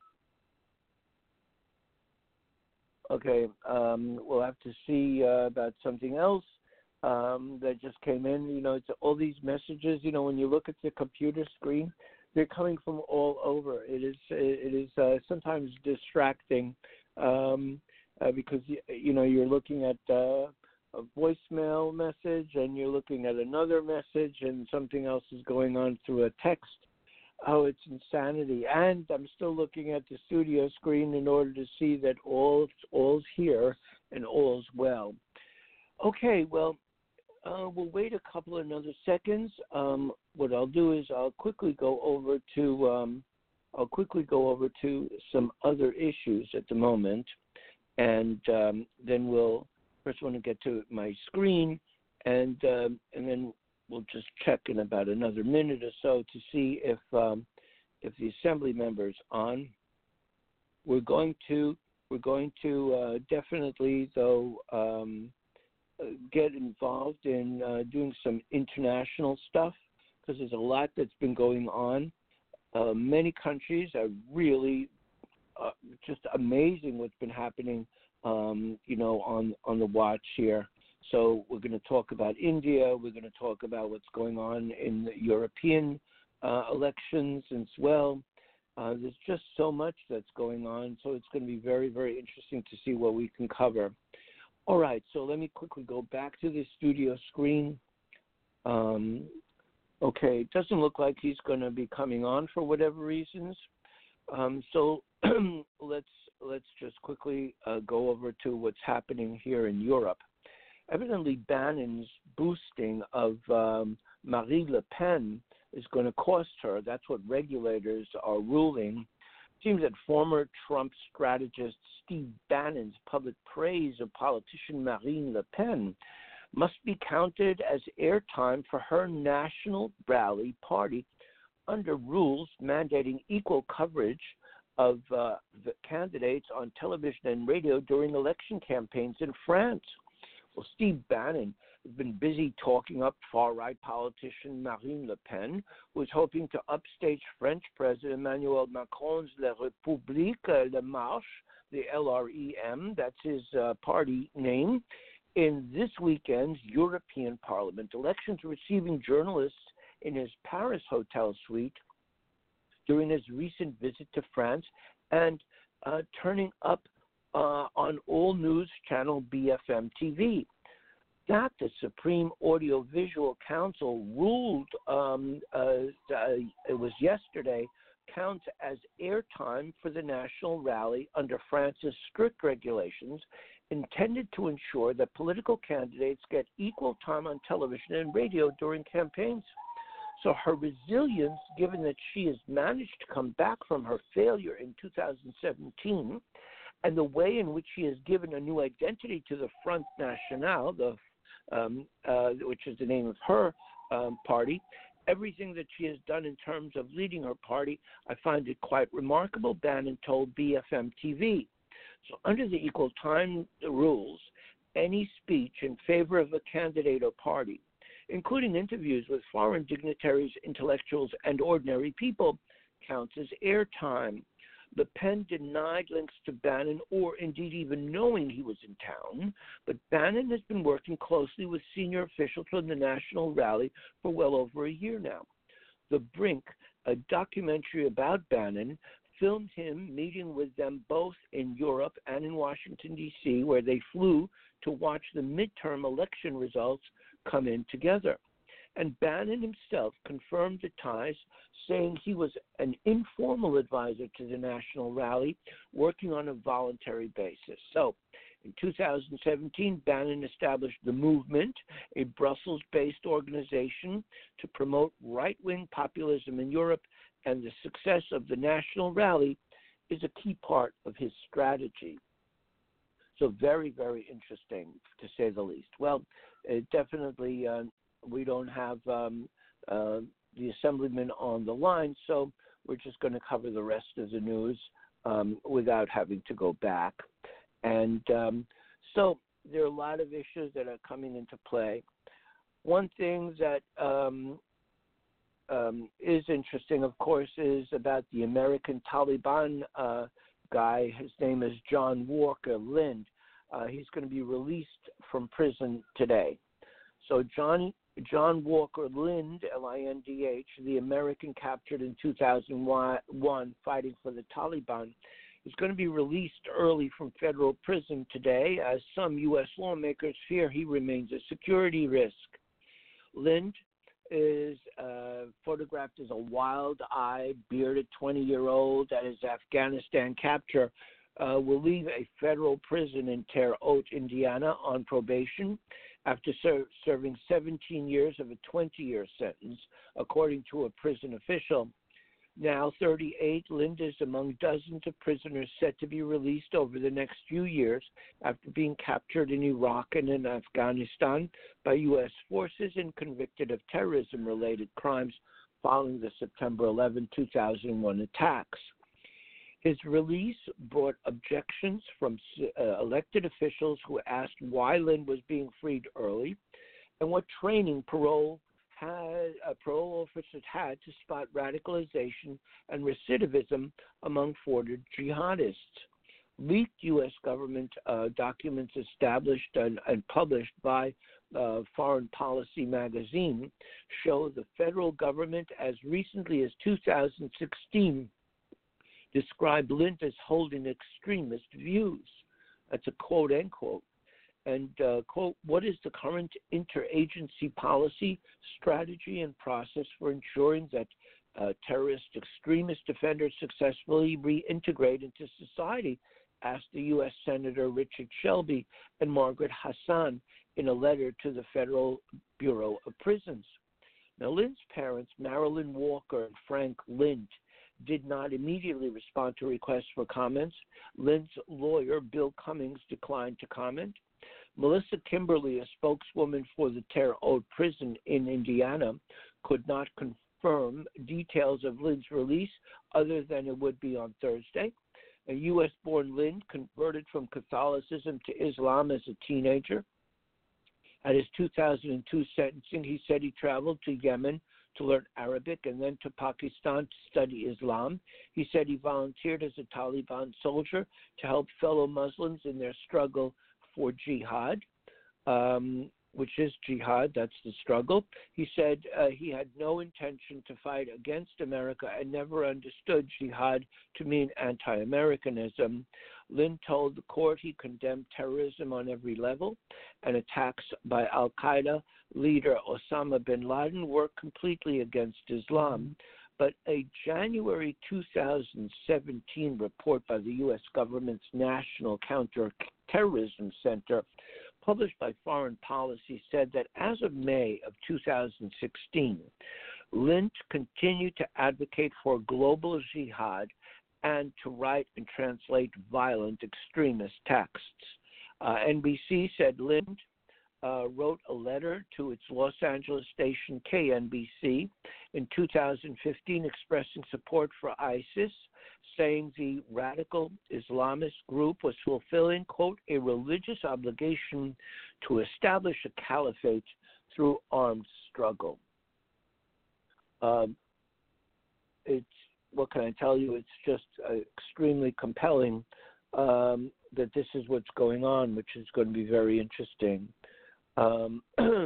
okay, um, we'll have to see uh, about something else um, that just came in. You know, it's all these messages. You know, when you look at the computer screen, they're coming from all over. It is it is uh, sometimes distracting um, uh, because, you, you know, you're looking at uh, a voicemail message and you're looking at another message and something else is going on through a text. Oh, it's insanity. And I'm still looking at the studio screen in order to see that all all's here and all's well. Okay, well, Uh, we'll wait a couple of another seconds. Um, what I'll do is I'll quickly go over to um, I'll quickly go over to some other issues at the moment, and um, then we'll first want to get to my screen, and um, and then we'll just check in about another minute or so to see if um, if the assembly member's on. We're going to we're going to uh, definitely though. Um, get involved in uh, doing some international stuff because there's a lot that's been going on. Uh, many countries are really uh, just amazing what's been happening, um, you know, on, on the watch here. So we're going to talk about India. We're going to talk about what's going on in the European uh, elections as well. Uh, there's just so much that's going on. So it's going to be very, very interesting to see what we can cover. All right, so let me quickly go back to the studio screen. Um, okay, it doesn't look like he's going to be coming on for whatever reasons. Um, so let's let's just quickly uh, go over to what's happening here in Europe. Evidently, Bannon's boosting of um, Marine Le Pen is going to cost her. That's what regulators are ruling. Seems that former Trump strategist Steve Bannon's public praise of politician Marine Le Pen must be counted as airtime for her national rally party under rules mandating equal coverage of uh, the candidates on television and radio during election campaigns in France. Well, Steve Bannon been busy talking up far-right politician Marine Le Pen, who is hoping to upstage French President Emmanuel Macron's La République, uh, La Marche, the L R E M, that's his uh, party name, in this weekend's European Parliament elections, receiving journalists in his Paris hotel suite during his recent visit to France, and uh, turning up uh, on All News channel B F M T V. That the Supreme Audiovisual Council ruled, um, uh, uh, it was yesterday, counts as airtime for the national rally under France's strict regulations intended to ensure that political candidates get equal time on television and radio during campaigns. So her resilience, given that she has managed to come back from her failure in two thousand seventeen, and the way in which she has given a new identity to the Front National, the um, uh, which is the name of her um, party, everything that she has done in terms of leading her party, I find it quite remarkable, Bannon told B F M T V. So under the equal time rules, any speech in favor of a candidate or party, including interviews with foreign dignitaries, intellectuals, and ordinary people, counts as airtime. Le Pen denied links to Bannon or indeed even knowing he was in town, but Bannon has been working closely with senior officials from the national rally for well over a year now. The Brink, a documentary about Bannon, filmed him meeting with them both in Europe and in Washington, D C, where they flew to watch the midterm election results come in together. And Bannon himself confirmed the ties, saying he was an informal advisor to the national rally, working on a voluntary basis. So in two thousand seventeen, Bannon established The Movement, a Brussels-based organization to promote right-wing populism in Europe, and the success of the national rally is a key part of his strategy. So very, very interesting, to say the least. Well, it definitely... Uh, We don't have um, uh, the assemblyman on the line, so we're just going to cover the rest of the news um, without having to go back. And um, so there are a lot of issues that are coming into play. One thing that um, um, is interesting, of course, is about the American Taliban uh, guy. His name is John Walker Lind. Uh, he's going to be released from prison today. So John John Walker Lind, L I N D H, the American captured in two thousand one fighting for the Taliban, is going to be released early from federal prison today, as some U S lawmakers fear he remains a security risk. Lind is uh, photographed as a wild-eyed, bearded twenty-year-old that his Afghanistan capture uh, will leave a federal prison in Terre Haute, Indiana, on probation after ser- serving seventeen years of a twenty-year sentence, according to a prison official. Now thirty-eight, Lind is among dozens of prisoners set to be released over the next few years after being captured in Iraq and in Afghanistan by U S forces and convicted of terrorism-related crimes following the September eleventh, two thousand one attacks. His release brought objections from uh, elected officials who asked why Lind was being freed early and what training parole had, uh, parole officers had to spot radicalization and recidivism among forwarded jihadists. Leaked U S government uh, documents established and, and published by uh, Foreign Policy magazine show the federal government as recently as two thousand sixteen described Lind as holding extremist views. That's a quote, end quote. And, uh, quote, what is the current interagency policy, strategy, and process for ensuring that uh, terrorist extremist offenders successfully reintegrate into society, asked the U S Senator Richard Shelby and Margaret Hassan in a letter to the Federal Bureau of Prisons. Now, Lind's parents, Marilyn Walker and Frank Lind, did not immediately respond to requests for comments. Lind's lawyer, Bill Cummings, declined to comment. Melissa Kimberly, a spokeswoman for the Terre Haute prison in Indiana, could not confirm details of Lind's release other than it would be on Thursday. A U S-born Lind converted from Catholicism to Islam as a teenager, At his two thousand two sentencing, he said he traveled to Yemen to learn Arabic and then to Pakistan to study Islam. He said he volunteered as a Taliban soldier to help fellow Muslims in their struggle for jihad, um, which is jihad, that's the struggle. He said uh, he had no intention to fight against America and never understood jihad to mean anti-Americanism. Lynn told the court he condemned terrorism on every level, and attacks by al-Qaeda leader Osama bin Laden were completely against Islam. But a January two thousand seventeen report by the U S government's National Counterterrorism Center, published by Foreign Policy, said that as of May of two thousand sixteen, Lynch continued to advocate for global jihad and to write and translate violent extremist texts. Uh, N B C said Lynch uh, wrote a letter to its Los Angeles station K N B C in two thousand fifteen expressing support for ISIS, saying the radical Islamist group was fulfilling, quote, a religious obligation to establish a caliphate through armed struggle. Um, it's, what can I tell you? It's just uh, extremely compelling um, that this is what's going on, which is going to be very interesting. Um,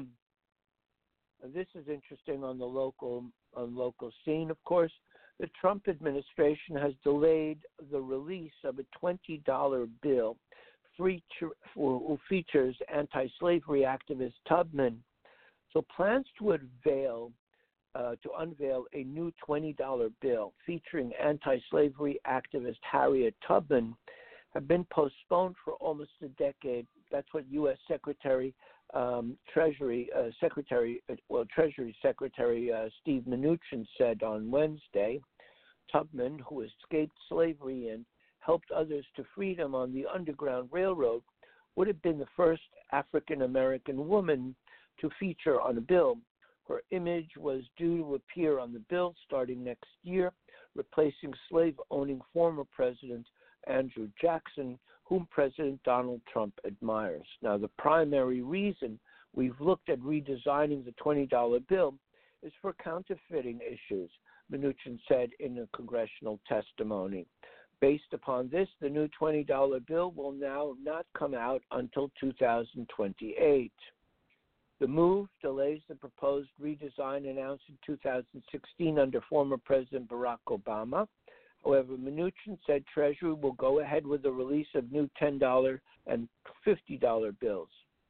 this is interesting on the local on local scene, of course. The Trump administration has delayed the release of a twenty dollar bill feature, who features anti-slavery activist Tubman. So plans to unveil, uh, to unveil a new twenty dollar bill featuring anti-slavery activist Harriet Tubman have been postponed for almost a decade. That's what U S. Secretary um, Treasury uh, Secretary, well, Treasury Secretary uh, Steve Mnuchin said on Wednesday. Tubman, who escaped slavery and helped others to freedom on the Underground Railroad, would have been the first African-American woman to feature on a bill. Her image was due to appear on the bill starting next year, replacing slave-owning former President Andrew Jackson, whom President Donald Trump admires. Now, the primary reason we've looked at redesigning the twenty dollar bill is for counterfeiting issues, Mnuchin said in a congressional testimony. Based upon this, the new twenty dollar bill will now not come out until two thousand twenty-eight. The move delays the proposed redesign announced in two thousand sixteen under former President Barack Obama. However, Mnuchin said Treasury will go ahead with the release of new ten dollar and fifty dollar bills.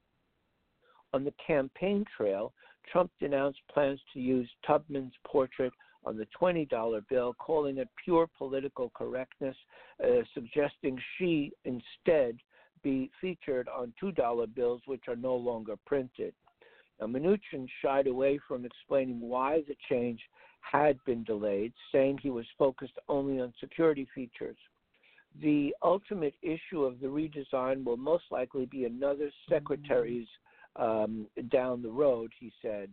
On the campaign trail, Trump announced plans to use Tubman's portrait on the twenty dollar bill, calling it pure political correctness, uh, suggesting she instead be featured on two dollar bills, which are no longer printed. Now, Mnuchin shied away from explaining why the change had been delayed, saying he was focused only on security features. The ultimate issue of the redesign will most likely be another secretary's um, down the road, he said.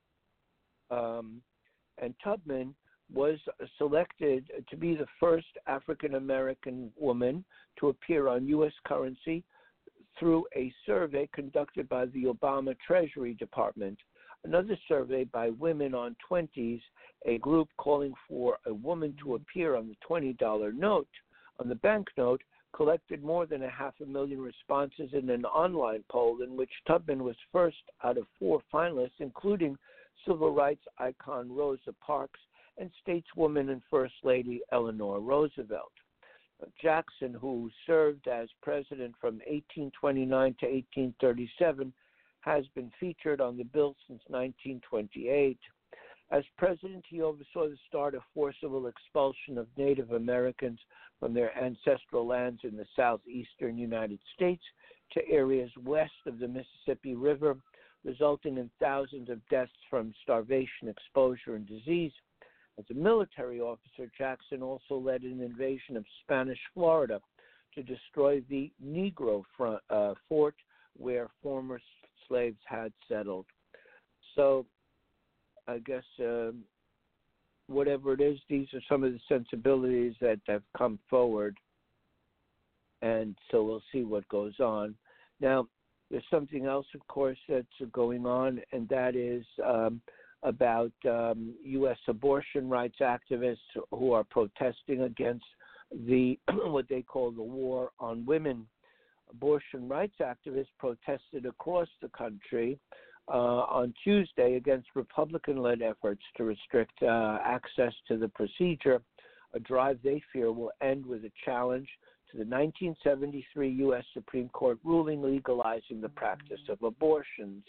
Um, and Tubman was selected to be the first African-American woman to appear on U S currency through a survey conducted by the Obama Treasury Department. Another survey by Women on twenties, a group calling for a woman to appear on the twenty dollar note, on the banknote, collected more than a half a million responses in an online poll in which Tubman was first out of four finalists, including civil rights icon Rosa Parks and stateswoman and First Lady Eleanor Roosevelt. Jackson, who served as president from eighteen twenty-nine to eighteen thirty-seven, has been featured on the bill since nineteen twenty-eight. As president, he oversaw the start of forcible expulsion of Native Americans from their ancestral lands in the southeastern United States to areas west of the Mississippi River, resulting in thousands of deaths from starvation, exposure, and disease. As a military officer, Jackson also led an invasion of Spanish Florida to destroy the Negro front, uh, fort where former slaves had settled. So I guess uh, whatever it is, these are some of the sensibilities that have come forward, and so we'll see what goes on. Now, There's something else, of course, that's going on, and that is um, about um, U S abortion rights activists who are protesting against the what they call the war on women. Abortion rights activists protested across the country uh, on Tuesday against Republican-led efforts to restrict uh, access to the procedure, a drive they fear will end with a challenge to the nineteen seventy-three U S Supreme Court ruling legalizing the practice of abortions.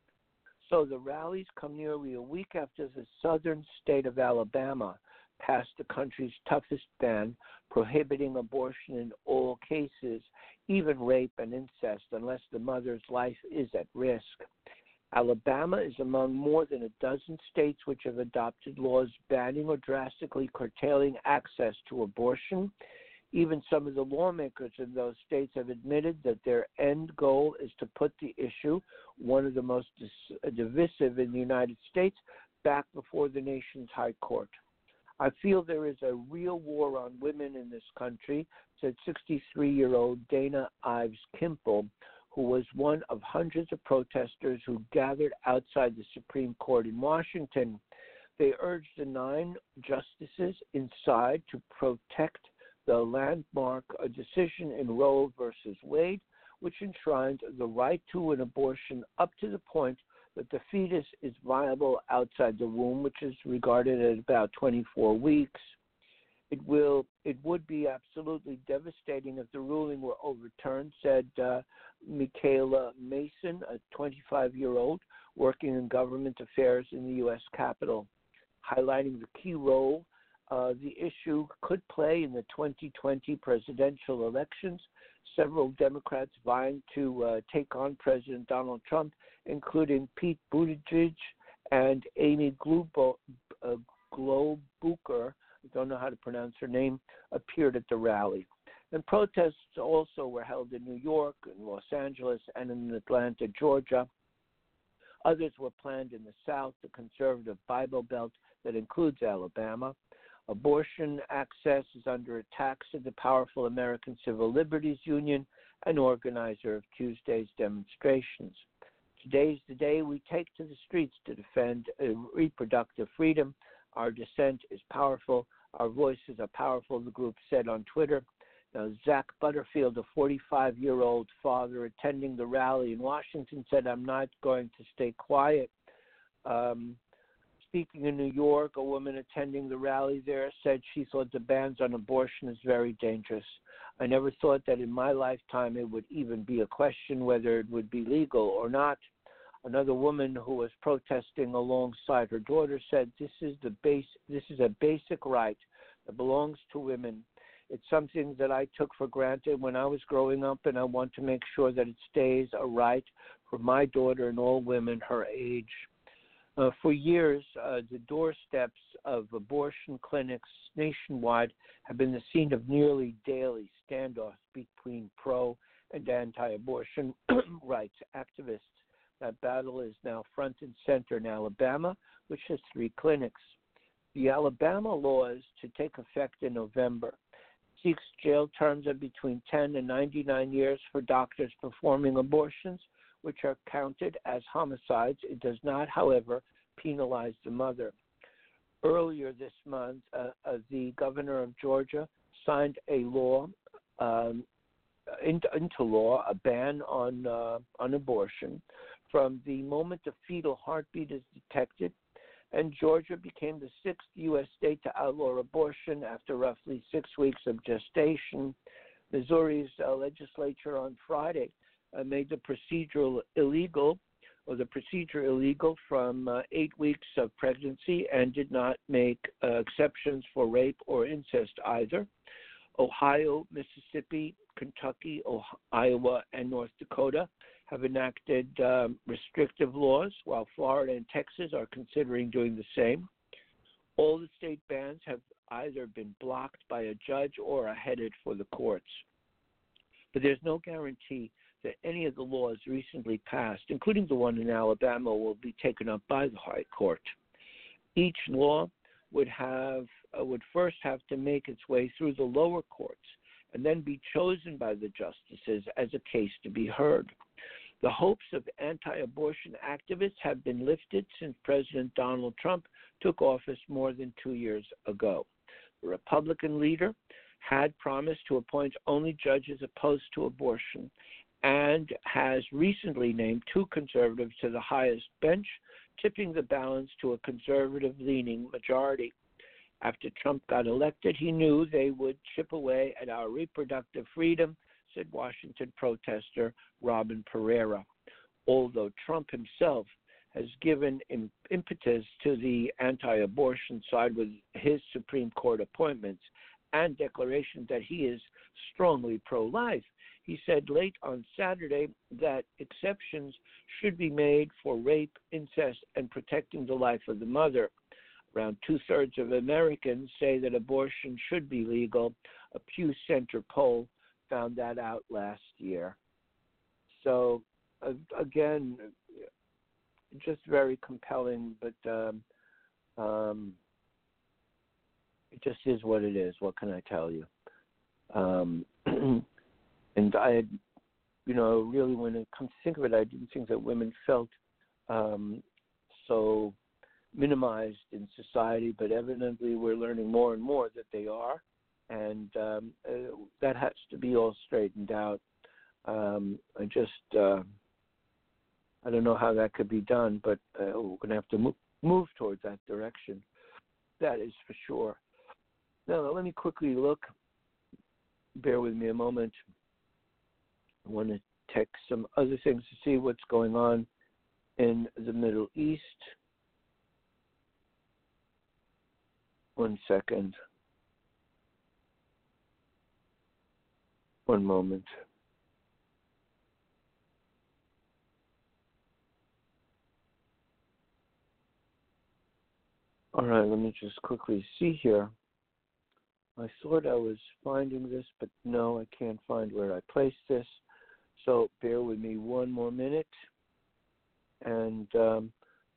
So the rallies come nearly a week after the southern state of Alabama passed the country's toughest ban prohibiting abortion in all cases, even rape and incest, unless the mother's life is at risk. Alabama is among more than a dozen states which have adopted laws banning or drastically curtailing access to abortion. Even some of the lawmakers in those states have admitted that their end goal is to put the issue, one of the most dis- divisive in the United States, back before the nation's high court. I feel there is a real war on women in this country, said sixty-three-year-old Dana Ives Kimple, who was one of hundreds of protesters who gathered outside the Supreme Court in Washington. They urged the nine justices inside to protect the landmark a decision in Roe versus Wade, which enshrined the right to an abortion up to the point that the fetus is viable outside the womb, which is regarded at about twenty-four weeks. It will, it would be absolutely devastating if the ruling were overturned, said uh, Michaela Mason, a twenty-five-year-old working in government affairs in the U S Capitol, highlighting the key role uh, the issue could play in the twenty twenty presidential elections. Several Democrats vying to uh, take on President Donald Trump, including Pete Buttigieg and Amy Globo, uh, Klobuchar, I don't know how to pronounce her name, appeared at the rally. And protests also were held in New York, in Los Angeles, and in Atlanta, Georgia. Others were planned in the South, the conservative Bible Belt that includes Alabama. Abortion access is under attack, said the powerful American Civil Liberties Union, an organizer of Tuesday's demonstrations. Today's the day we take to the streets to defend uh, reproductive freedom. Our dissent is powerful. Our voices are powerful, the group said on Twitter. Now, Zach Butterfield, a forty-five-year-old father attending the rally in Washington, said, I'm not going to stay quiet. Um, speaking in New York, a woman attending the rally there said she thought the bans on abortion is very dangerous. I never thought that in my lifetime it would even be a question whether it would be legal or not. Another woman who was protesting alongside her daughter said, this is the base, this is a basic right that belongs to women. It's something that I took for granted when I was growing up, and I want to make sure that it stays a right for my daughter and all women her age. Uh, for years, uh, the doorsteps of abortion clinics nationwide have been the scene of nearly daily standoffs between pro and anti-abortion rights activists. That battle is now front and center in Alabama, which has three clinics. The Alabama law is to take effect in November. It seeks jail terms of between ten and ninety-nine years for doctors performing abortions, which are counted as homicides. It does not, however, penalize the mother. Earlier this month, uh, uh, the governor of Georgia signed a law, um, into, into law, a ban on, uh, on abortion from the moment the fetal heartbeat is detected, and Georgia became the sixth U S state to outlaw abortion after roughly six weeks of gestation. Missouri's uh, legislature on Friday uh, made the procedural illegal, or the procedure illegal from uh, eight weeks of pregnancy, and did not make uh, exceptions for rape or incest either. Ohio, Mississippi, Kentucky, Ohio, Iowa, and North Dakota have enacted um, restrictive laws, while Florida and Texas are considering doing the same. All the state bans have either been blocked by a judge or are headed for the courts. But there's no guarantee that any of the laws recently passed, including the one in Alabama, will be taken up by the High Court. Each law would have uh, would first have to make its way through the lower courts and then be chosen by the justices as a case to be heard. The hopes of anti-abortion activists have been lifted since President Donald Trump took office more than two years ago. The Republican leader had promised to appoint only judges opposed to abortion and has recently named two conservatives to the highest bench, tipping the balance to a conservative-leaning majority. After Trump got elected, he knew they would chip away at our reproductive freedom, said Washington protester Robin Pereira. Although Trump himself has given impetus to the anti-abortion side with his Supreme Court appointments and declaration that he is strongly pro-life, he said late on Saturday that exceptions should be made for rape, incest, and protecting the life of the mother. Around two-thirds of Americans say that abortion should be legal. A Pew Center poll found that out last year. So, uh, again, just very compelling, but um, um, it just is what it is. What can I tell you? Um, and I, you know, really, when it comes to think of it, I didn't think that women felt um, so minimized in society, but evidently we're learning more and more that they are, and um, uh, that has to be all straightened out. Um, I just, uh, I don't know how that could be done, but uh, we're going to have to move, move towards that direction. That is for sure. Now, let me quickly look. Bear with me a moment. I want to check some other things to see what's going on in the Middle East. One second. One moment. All right, let me just quickly see here. I thought I was finding this, but no, I can't find where I placed this. So bear with me one more minute. And, um,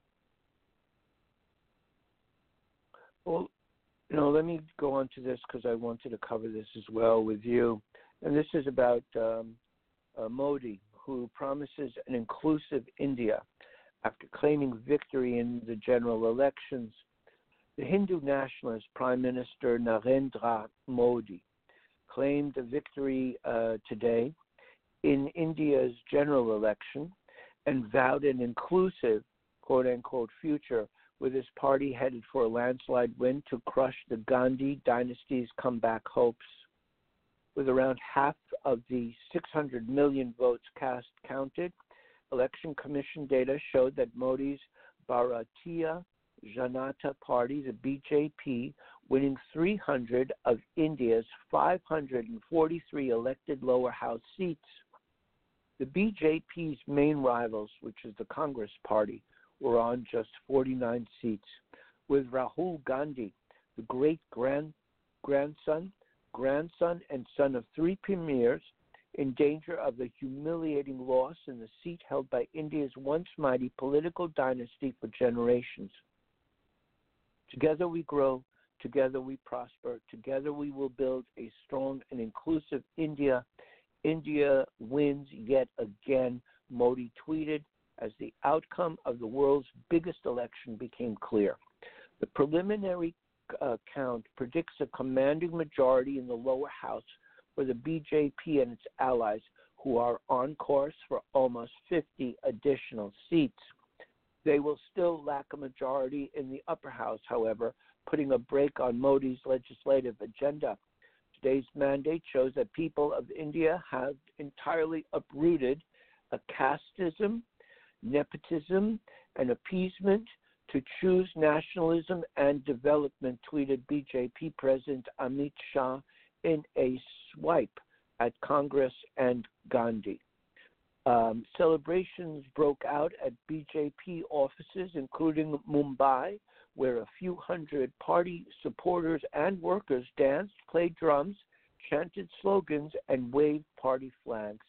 well, you know, let me go on to this because I wanted to cover this as well with you. And this is about um, uh, Modi, who promises an inclusive India after claiming victory in the general elections. The Hindu nationalist Prime Minister Narendra Modi claimed a victory uh, today in India's general election and vowed an inclusive, quote-unquote, future with his party headed for a landslide win to crush the Gandhi dynasty's comeback hopes. With around half of the six hundred million votes cast counted, Election Commission data showed that Modi's Bharatiya Janata Party, the B J P, winning three hundred of India's five hundred forty-three elected lower house seats. The B J P's main rivals, which is the Congress Party, were on just forty-nine seats, with Rahul Gandhi, the great-grandson, grandson, and son of three premiers, in danger of a humiliating loss in the seat held by India's once mighty political dynasty for generations. Together we grow, together we prosper, together we will build a strong and inclusive India. India wins yet again, Modi tweeted as the outcome of the world's biggest election became clear. The preliminary uh, count predicts a commanding majority in the lower house for the B J P and its allies, who are on course for almost fifty additional seats. They will still lack a majority in the upper house, however, putting a brake on Modi's legislative agenda. Today's mandate shows that people of India have entirely uprooted a casteism, nepotism, and appeasement to choose nationalism and development, tweeted B J P President Amit Shah in a swipe at Congress and Gandhi. Um, celebrations broke out at B J P offices, including Mumbai, where a few hundred party supporters and workers danced, played drums, chanted slogans, and waved party flags.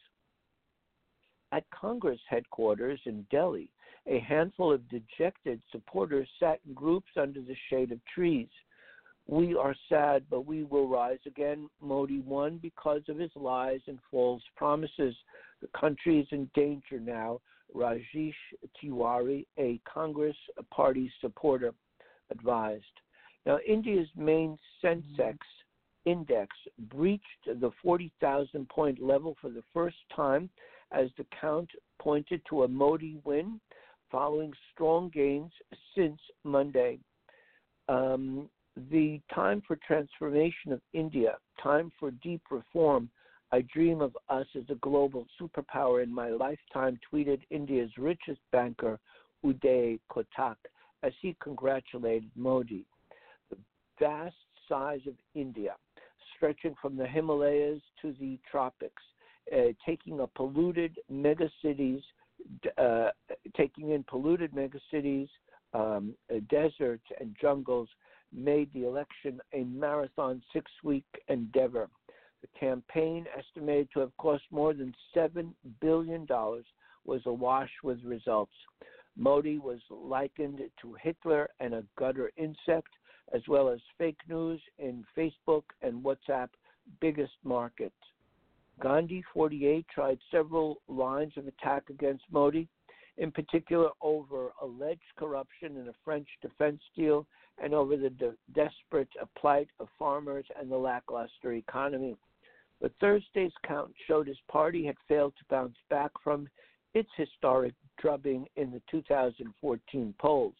At Congress headquarters in Delhi, a handful of dejected supporters sat in groups under the shade of trees. We are sad, but we will rise again. Modi won because of his lies and false promises. The country is in danger now, Rajesh Tiwari, a Congress Party supporter, advised. Now, India's main Sensex index breached the forty thousand point level for the first time as the count pointed to a Modi win following strong gains since Monday. Um, the time for transformation of India, time for deep reform. I dream of us as a global superpower in my lifetime, tweeted India's richest banker, Uday Kotak, as he congratulated Modi. The vast size of India, stretching from the Himalayas to the tropics, uh, taking a polluted megacities, uh, taking in polluted megacities, um, uh, deserts and jungles, made the election a marathon six-week endeavor. The campaign, estimated to have cost more than seven billion dollars, was awash with results. Modi was likened to Hitler and a gutter insect, as well as fake news in Facebook and WhatsApp biggest markets. Gandhi, forty-eight, tried several lines of attack against Modi, in particular over alleged corruption in a French defense deal and over the de- desperate plight of farmers and the lackluster economy. But Thursday's count showed his party had failed to bounce back from its historic drubbing in the two thousand fourteen polls.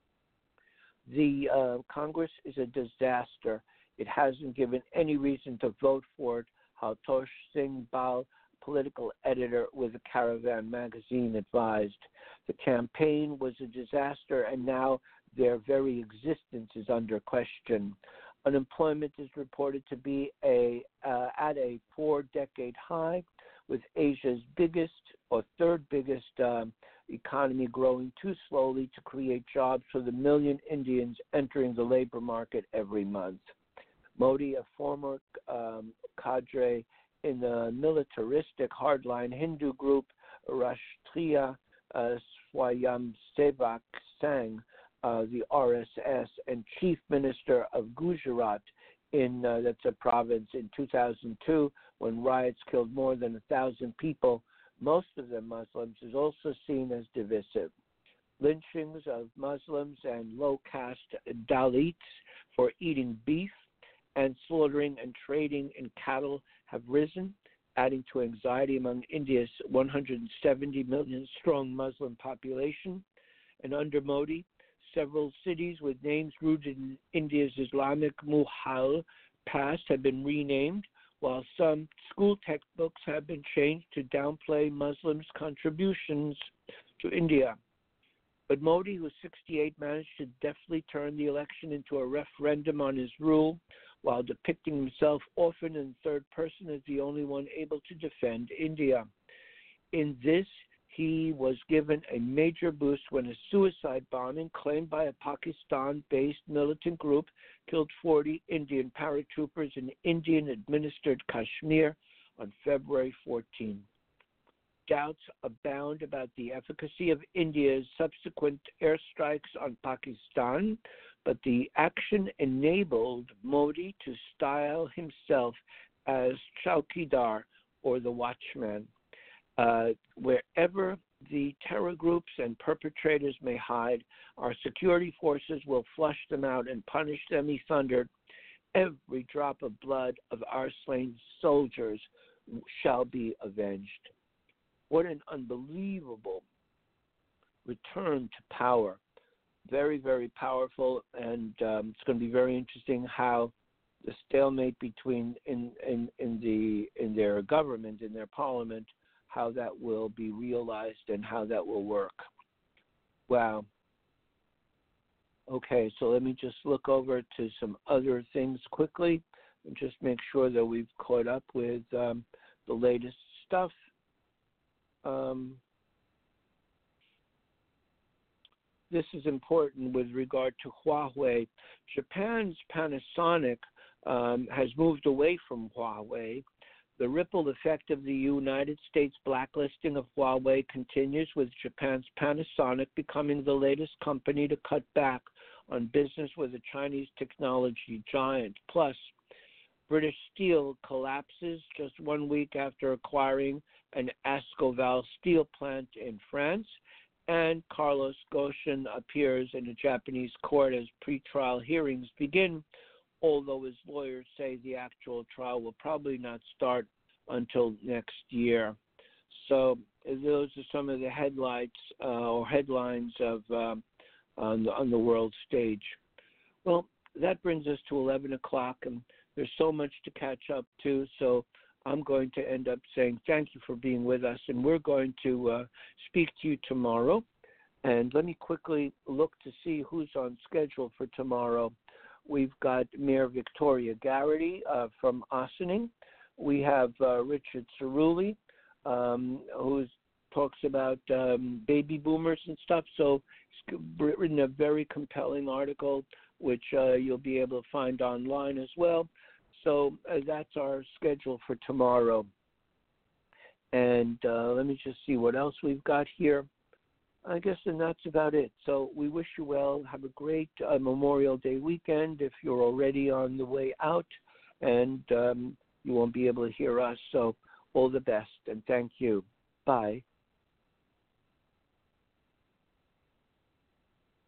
The uh, Congress is a disaster. It hasn't given any reason to vote for it, Haltosh Singh Bal, political editor with the Caravan magazine, advised. The campaign was a disaster, and now their very existence is under question. Unemployment is reported to be a uh, at a four-decade high, with Asia's biggest or third biggest um, economy growing too slowly to create jobs for the million Indians entering the labor market every month. Modi, a former um, cadre in the militaristic hardline Hindu group Rashtriya uh, Swayamsevak Sangh, uh, the R S S, and chief minister of Gujarat, in uh, that's a province, in two thousand two, when riots killed more than a thousand people, most of them Muslims, is also seen as divisive. Lynchings of Muslims and low-caste Dalits for eating beef and slaughtering and trading in cattle have risen, adding to anxiety among India's one hundred seventy million strong Muslim population. And under Modi, several cities with names rooted in India's Islamic Mughal past have been renamed, while some school textbooks have been changed to downplay Muslims' contributions to India. But Modi, who's sixty-eight, managed to deftly turn the election into a referendum on his rule, while depicting himself often in third person as the only one able to defend India. In this, he was given a major boost when a suicide bombing claimed by a Pakistan-based militant group killed forty Indian paratroopers in Indian-administered Kashmir on February fourteenth. Doubts abound about the efficacy of India's subsequent airstrikes on Pakistan, but the action enabled Modi to style himself as Chowkidar, or the watchman. Uh, wherever the terror groups and perpetrators may hide, our security forces will flush them out and punish them, he thundered. Every drop of blood of our slain soldiers shall be avenged. What an unbelievable return to power. Very, very powerful, and um, it's going to be very interesting how the stalemate between in, in, in the in their government, in their parliament, how that will be realized and how that will work. Wow. Okay, so let me just look over to some other things quickly and just make sure that we've caught up with um, the latest stuff. Um, this is important with regard to Huawei. Japan's Panasonic um, has moved away from Huawei. The ripple effect of the United States blacklisting of Huawei continues, with Japan's Panasonic becoming the latest company to cut back on business with a Chinese technology giant. Plus, British Steel collapses just one week after acquiring an Escoval steel plant in France. And Carlos Ghosn appears in a Japanese court as pretrial hearings begin, although his lawyers say the actual trial will probably not start until next year. So those are some of the headlights uh, or headlines of uh, on, the, on the world stage. Well, that brings us to eleven o'clock, and there's so much to catch up to, so I'm going to end up saying thank you for being with us, and we're going to uh, speak to you tomorrow. And let me quickly look to see who's on schedule for tomorrow. We've got Mayor Victoria Garrity uh, from Ossining. We have uh, Richard Cerulli, um, who talks about um, baby boomers and stuff. So he's written a very compelling article, which uh, you'll be able to find online as well. So uh, that's our schedule for tomorrow. And uh, let me just see what else we've got here. I guess then that's about it. So we wish you well. Have a great uh, Memorial Day weekend if you're already on the way out, and um, you won't be able to hear us. So all the best, and thank you. Bye.